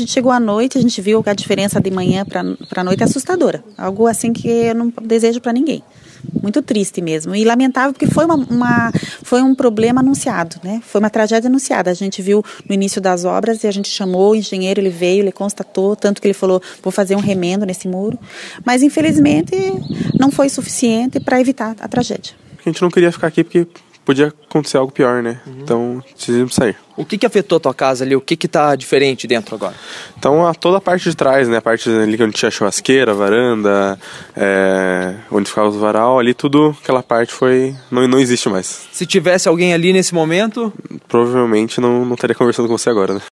A gente chegou à noite, a gente viu que a diferença de manhã para noite é assustadora. Algo assim que eu não desejo para ninguém. Muito triste mesmo. E lamentável porque foi um problema anunciado, né? Foi uma tragédia anunciada. A gente viu no início das obras e a gente chamou o engenheiro, ele veio, ele constatou, tanto que ele falou, vou fazer um remendo nesse muro. Mas infelizmente não foi suficiente para evitar a tragédia. A gente não queria ficar aqui porque podia acontecer algo pior, né? Então, decidimos sair. O que afetou a tua casa ali? O que tá diferente dentro agora? Então, toda a parte de trás, né? A parte ali onde tinha churrasqueira, varanda, onde ficava os varal, ali tudo, aquela parte não existe mais. Se tivesse alguém ali nesse momento... Provavelmente não estaria conversando com você agora, né?